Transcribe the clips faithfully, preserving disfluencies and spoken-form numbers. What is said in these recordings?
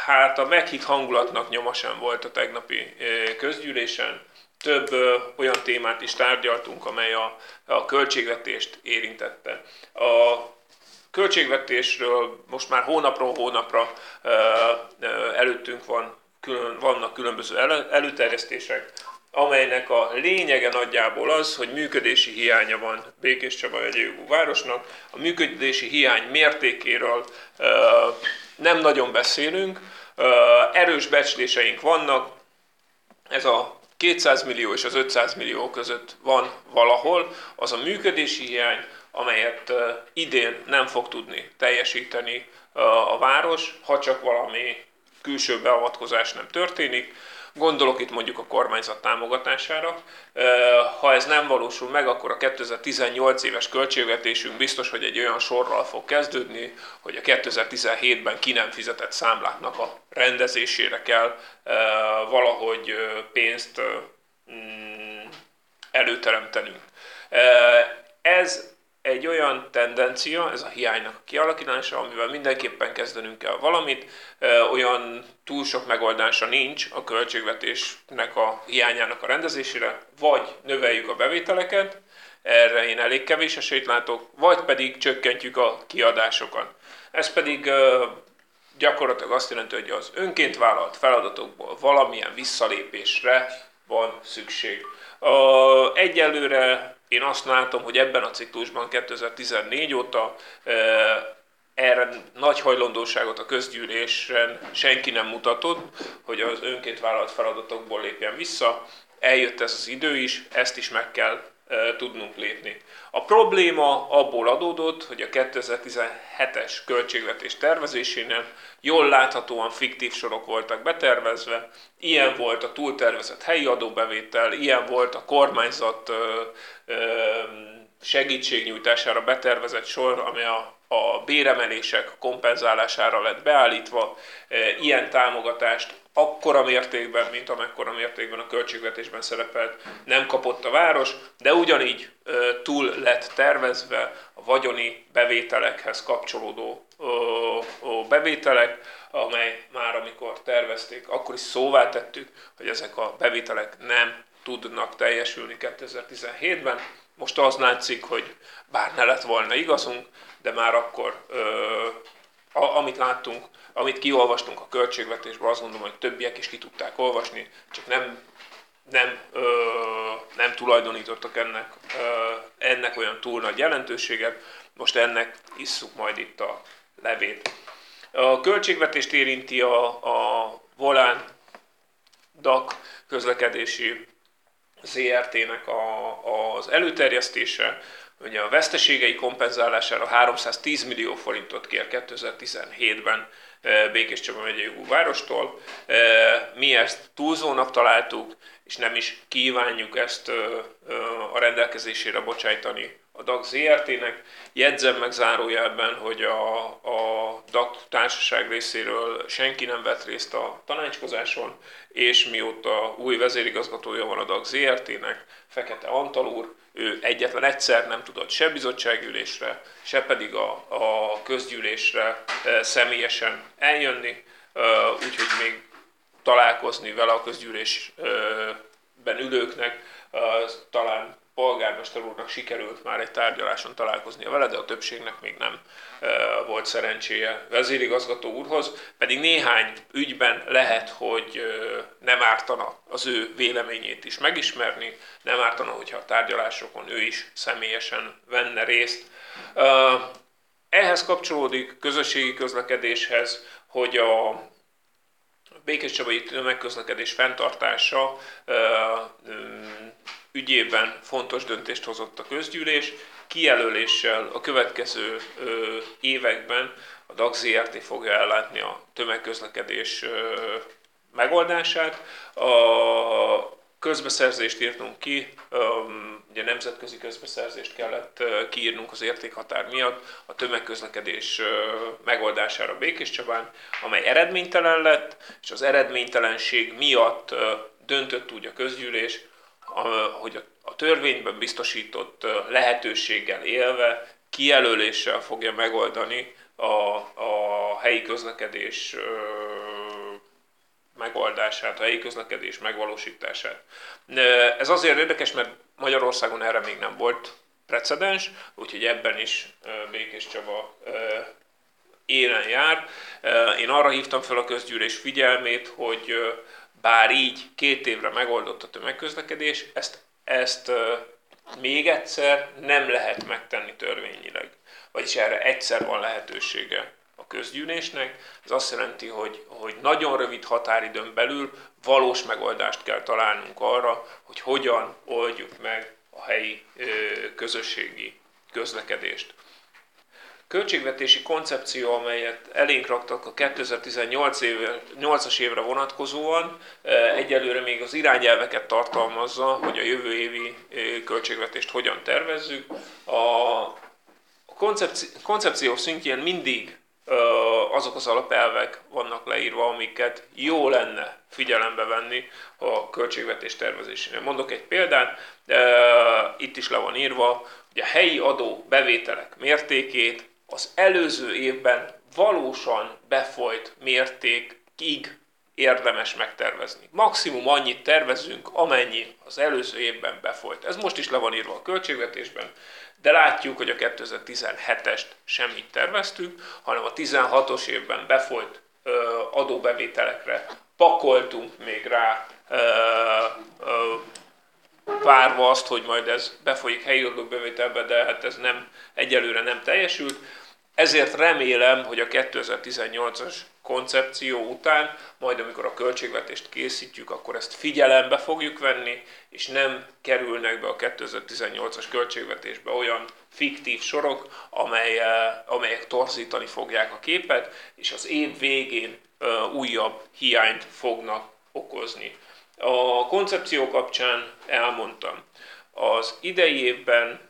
Hát a meghitt hangulatnak nyoma sem volt a tegnapi közgyűlésen. Több olyan témát is tárgyaltunk, amely a, a költségvetést érintette. A költségvetésről most már hónapról hónapra előttünk van, külön, vannak különböző előterjesztések, amelynek a lényege nagyjából az, hogy működési hiánya van Békéscsaba megyei városnak. A működési hiány mértékéről nem nagyon beszélünk, erős becsléseink vannak, ez a kétszáz millió és az ötszáz millió között van valahol, az a működési hiány, amelyet idén nem fog tudni teljesíteni a város, ha csak valami külső beavatkozás nem történik. Gondolok itt mondjuk a kormányzat támogatására. Ha ez nem valósul meg, akkor a kétezer-tizennyolc éves költségvetésünk biztos, hogy egy olyan sorral fog kezdődni, hogy a kétezer-tizenhétben ki nem fizetett számláknak a rendezésére kell valahogy pénzt előteremtenünk. Ez egy olyan tendencia, ez a hiánynak a kialakítása, amivel mindenképpen kezdenünk kell valamit. Olyan túl sok megoldása nincs a költségvetésnek a hiányának a rendezésére, vagy növeljük a bevételeket, erre én elég kevés esélyt látok, vagy pedig csökkentjük a kiadásokat. Ez pedig gyakorlatilag azt jelenti, hogy az önként vállalt feladatokból valamilyen visszalépésre van szükség. Egyelőre én azt látom, hogy ebben a ciklusban kétezer-tizennégy óta erre nagy hajlandóságot a közgyűlésen senki nem mutatott, hogy az önként vállalt feladatokból lépjen vissza. Eljött ez az idő is, ezt is meg kell tudnunk lépni. A probléma abból adódott, hogy a kétezer-tizenhetes költségvetés tervezésénél jól láthatóan fiktív sorok voltak betervezve, ilyen volt a túltervezett helyi adóbevétel, ilyen volt a kormányzat segítségnyújtására betervezett sor, ami a, a béremelések kompenzálására lett beállítva, ilyen támogatást akkora mértékben, mint amekkora mértékben a költségvetésben szerepelt, nem kapott a város, de ugyanígy túl lett tervezve a vagyoni bevételekhez kapcsolódó bevételek, amely már amikor tervezték, akkor is szóvá tettük, hogy ezek a bevételek nem tudnak teljesülni kétezer-tizenhétben. Most az látszik, hogy bár ne lett volna igazunk, de már akkor, amit láttunk, amit kiolvastunk a költségvetésből, azt gondolom, hogy többiek is ki tudták olvasni, csak nem, nem, ö, nem tulajdonítottak ennek, ö, ennek olyan túl nagy jelentőséget. Most ennek isszuk majd itt a levét. A költségvetést érinti a, a Volán dé á ká közlekedési zé er té-nek a, az előterjesztése. Ugye a veszteségei kompenzálására háromszáztíz millió forintot kér kétezer-tizenhétben Békéscsaba megyei várostól. Mi ezt túlzónak találtuk, és nem is kívánjuk ezt a rendelkezésére bocsájtani a dé á ká zé er té-nek. Jegyzem meg zárójelben, hogy a, a dé á ká társaság részéről senki nem vett részt a tanácskozáson, és mióta új vezérigazgatója van a dé á ká zé er té-nek, Fekete Antal úr, ő egyetlen egyszer nem tudott se bizottságülésre, se pedig a, a közgyűlésre személyesen eljönni, úgyhogy még találkozni vele a közgyűlésben ülőknek, talán polgármester úrnak sikerült már egy tárgyaláson találkoznia vele, de a többségnek még nem volt szerencséje vezérigazgató úrhoz, pedig néhány ügyben lehet, hogy nem ártana az ő véleményét is megismerni, nem ártana, hogyha a tárgyalásokon ő is személyesen venne részt. Ehhez kapcsolódik közösségi közlekedéshez, hogy a békéscsabai tömegközlekedés fenntartása ügyében fontos döntést hozott a közgyűlés, kijelöléssel a következő években a dé á ká zé er té fogja ellátni a tömegközlekedés megoldását. A közbeszerzést írtunk ki, ugye nemzetközi közbeszerzést kellett kiírnunk az értékhatár miatt a tömegközlekedés megoldására Békéscsabán, amely eredménytelen lett, és az eredménytelenség miatt döntött úgy a közgyűlés, hogy a törvényben biztosított lehetőséggel élve kijelöléssel fogja megoldani a, a helyi közlekedés megoldását, a helyi közlekedés megvalósítását. Ez azért érdekes, mert Magyarországon erre még nem volt precedens, úgyhogy ebben is Békés Csaba élen jár. Én arra hívtam fel a közgyűlés figyelmét, hogy bár így két évre megoldott a tömegközlekedés, ezt, ezt még egyszer nem lehet megtenni törvényileg. Vagyis erre egyszer van lehetősége a közgyűlésnek. Ez azt jelenti, hogy, hogy nagyon rövid határidőn belül valós megoldást kell találnunk arra, hogy hogyan oldjuk meg a helyi közösségi közlekedést. Költségvetési koncepció, amelyet elénk raktak a kétezer-tizennyolcas évre vonatkozóan, egyelőre még az irányelveket tartalmazza, hogy a jövő évi költségvetést hogyan tervezzük. A koncepció szintjén mindig azok az alapelvek vannak leírva, amiket jó lenne figyelembe venni a költségvetés tervezésénél. Mondok egy példát, itt is le van írva, hogy a helyi adó bevételek mértékét az előző évben valósan befolyt mértékig érdemes megtervezni. Maximum annyit tervezünk, amennyi az előző évben befolyt. Ez most is le van írva a költségvetésben, de látjuk, hogy a kétezer-tizenhetest sem így terveztük, hanem a tizenhatos évben befolyt ö, adóbevételekre pakoltunk még rá, ö, ö, várva azt, hogy majd ez befolyik helyi adóbevételbe, de hát ez nem, egyelőre nem teljesült. Ezért remélem, hogy a kétezer-tizennyolcas koncepció után, majd amikor a költségvetést készítjük, akkor ezt figyelembe fogjuk venni, és nem kerülnek be a kétezer-tizennyolcas költségvetésbe olyan fiktív sorok, amely, amelyek torzítani fogják a képet, és az év végén újabb hiányt fognak okozni. A koncepció kapcsán elmondtam, az idei évben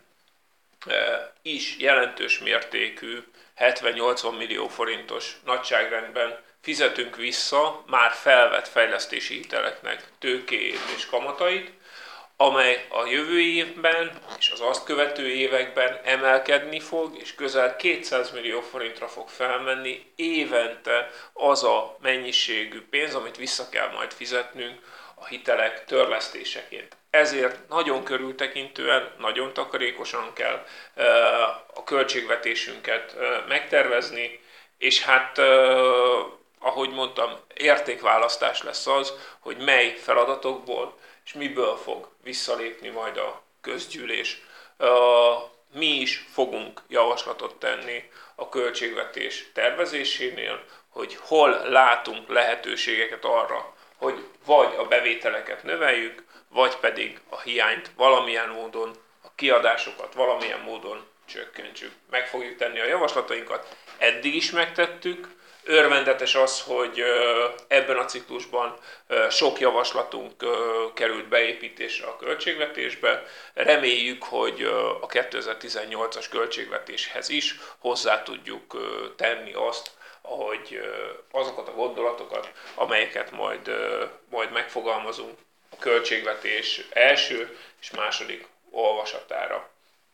is jelentős mértékű hetven-nyolcvan millió forintos nagyságrendben fizetünk vissza már felvett fejlesztési hiteleknek tőkéjét és kamatait, amely a jövő évben és az azt követő években emelkedni fog, és közel kétszáz millió forintra fog felmenni évente az a mennyiségű pénz, amit vissza kell majd fizetnünk a hitelek törlesztéseként. Ezért nagyon körültekintően, nagyon takarékosan kell a költségvetésünket megtervezni, és hát, ahogy mondtam, értékválasztás lesz az, hogy mely feladatokból és miből fog visszalépni majd a közgyűlés. Mi is fogunk javaslatot tenni a költségvetés tervezésénél, hogy hol látunk lehetőségeket arra, hogy vagy a bevételeket növeljük, vagy pedig a hiányt valamilyen módon, a kiadásokat valamilyen módon csökkentsük. Meg fogjuk tenni a javaslatainkat, eddig is megtettük. Örvendetes az, hogy ebben a ciklusban sok javaslatunk került beépítésre a költségvetésbe. Reméljük, hogy a kétezer-tizennyolcas költségvetéshez is hozzá tudjuk tenni azt, hogy azokat a gondolatokat, amelyeket majd, majd megfogalmazunk a költségvetés első és második olvasatára.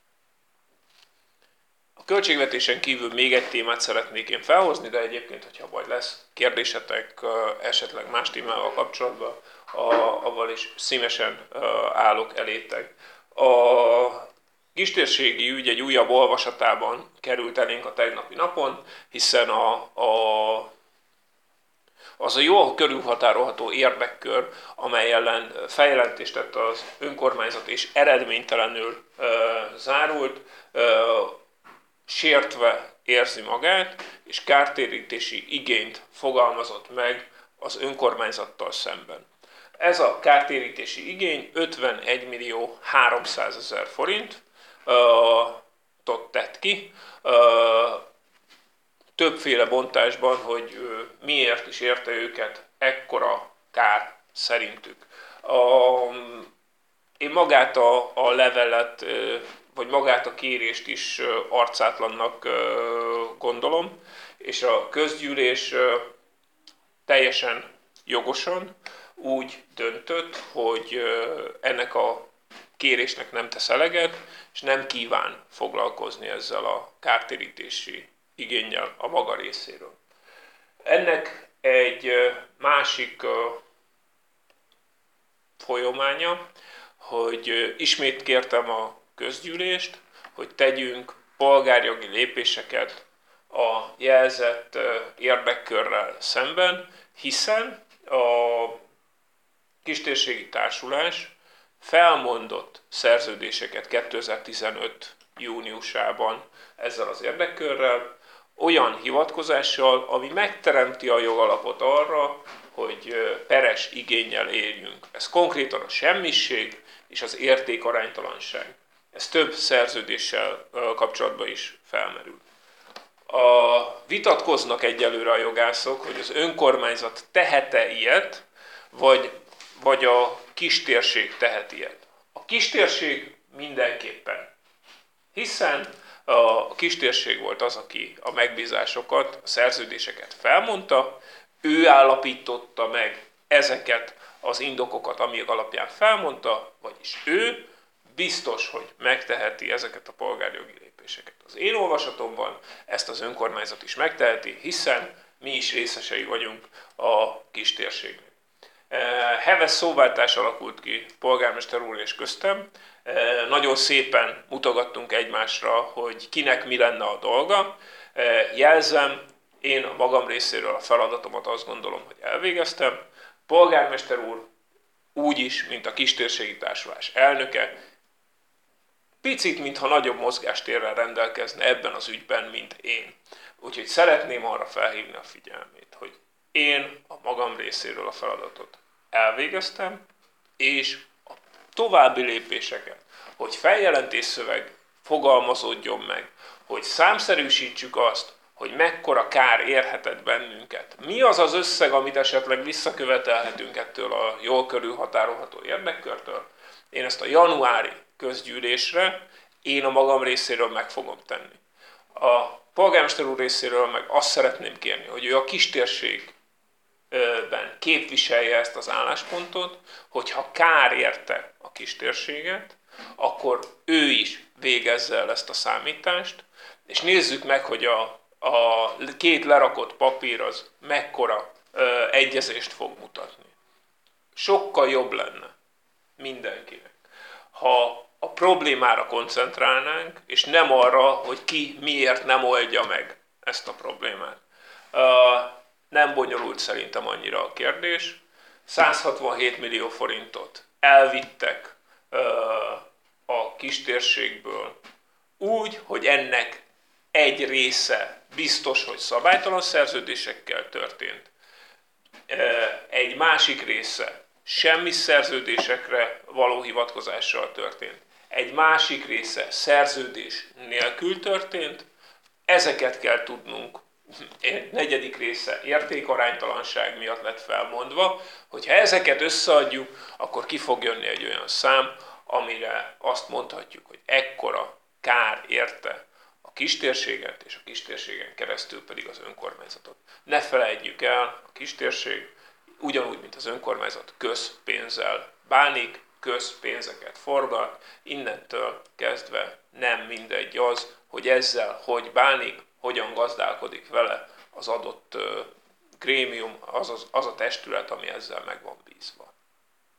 A költségvetésen kívül még egy témát szeretnék én felhozni, de egyébként, hogyha majd lesz kérdésetek esetleg más témával kapcsolatban, avval is szívesen állok elétek. A kistérségi ügy egy újabb olvasatában került elénk a tegnapi napon, hiszen a, a, az a jól körülhatárolható érdekkör, amely ellen feljelentést tett az önkormányzat és eredménytelenül e, zárult, e, sértve érzi magát, és kártérítési igényt fogalmazott meg az önkormányzattal szemben. Ez a kártérítési igény ötvenegy millió háromszázezer forint tot tett ki, többféle bontásban, hogy miért is érte őket ekkora kár szerintük. Én magát a, a levelet, vagy magát a kérést is arcátlannak gondolom, és a közgyűlés teljesen jogosan úgy döntött, hogy ennek a kérésnek nem tesz eleget, és nem kíván foglalkozni ezzel a kártérítési igénnyel a maga részéről. Ennek egy másik másik folyamánya, hogy ismét kértem a közgyűlést, hogy tegyünk polgárjogi lépéseket a jelzett érdekkörrel szemben, hiszen a Kistérségi Társulás felmondott szerződéseket kétezer-tizenöt júniusában ezzel az érdekkörrel, olyan hivatkozással, ami megteremti a jogalapot arra, hogy peres igénnyel éljünk. Ez konkrétan a semmiség és az értékaránytalanság. Ez több szerződéssel kapcsolatban is felmerül. A, vitatkoznak egyelőre a jogászok, hogy az önkormányzat tehet-e ilyet, vagy, vagy a kistérség tehet ilyet. A kistérség mindenképpen. Hiszen a kistérség volt az, aki a megbízásokat, a szerződéseket felmondta, ő állapította meg ezeket az indokokat, amik alapján felmondta, vagyis ő biztos, hogy megteheti ezeket a polgárjogi lépéseket. Az én olvasatomban ezt az önkormányzat is megteheti, hiszen mi is részesei vagyunk a kistérségnek. Heves szóváltás alakult ki polgármester úr és köztem. Nagyon szépen mutogattunk egymásra, hogy kinek mi lenne a dolga. Jelzem, én a magam részéről a feladatomat azt gondolom, hogy elvégeztem. Polgármester úr úgy is, mint a Kistérségi Társulás elnöke, picit, mintha nagyobb mozgástérrel rendelkezne ebben az ügyben, mint én. Úgyhogy szeretném arra felhívni a figyelmét, hogy én a magam részéről a feladatot elvégeztem, és a további lépéseket, hogy feljelentésszöveg fogalmazódjon meg, hogy számszerűsítsük azt, hogy mekkora kár érhetett bennünket. Mi az az összeg, amit esetleg visszakövetelhetünk ettől a jól körülhatárolható érdekkörtől? Én ezt a januári közgyűlésre én a magam részéről meg fogom tenni. A polgármester úr részéről meg azt szeretném kérni, hogy ő a kistérségben képviselje ezt az álláspontot, hogyha kár érte a kistérséget, akkor ő is végezze el ezt a számítást, és nézzük meg, hogy a, a két lerakott papír az mekkora ö, egyezést fog mutatni. Sokkal jobb lenne mindenkinek, ha a problémára koncentrálnánk, és nem arra, hogy ki miért nem oldja meg ezt a problémát. Nem bonyolult szerintem annyira a kérdés. száz hatvanhét millió forintot elvittek a kistérségből úgy, hogy ennek egy része biztos, hogy szabálytalan szerződésekkel történt. Egy másik része semmi szerződésekre való hivatkozással történt. Egy másik része szerződés nélkül történt, ezeket kell tudnunk. Egy negyedik része értékaránytalanság miatt lett felmondva, hogyha ezeket összeadjuk, akkor ki fog jönni egy olyan szám, amire azt mondhatjuk, hogy ekkora kár érte a kistérséget, és a kistérségen keresztül pedig az önkormányzatot. Ne felejtjük el, a kistérség ugyanúgy, mint az önkormányzat közpénzzel bánik, közpénzeket forgat, innentől kezdve nem mindegy az, hogy ezzel hogy bánik, hogyan gazdálkodik vele az adott grémium, az, az, az a testület, ami ezzel meg van bízva.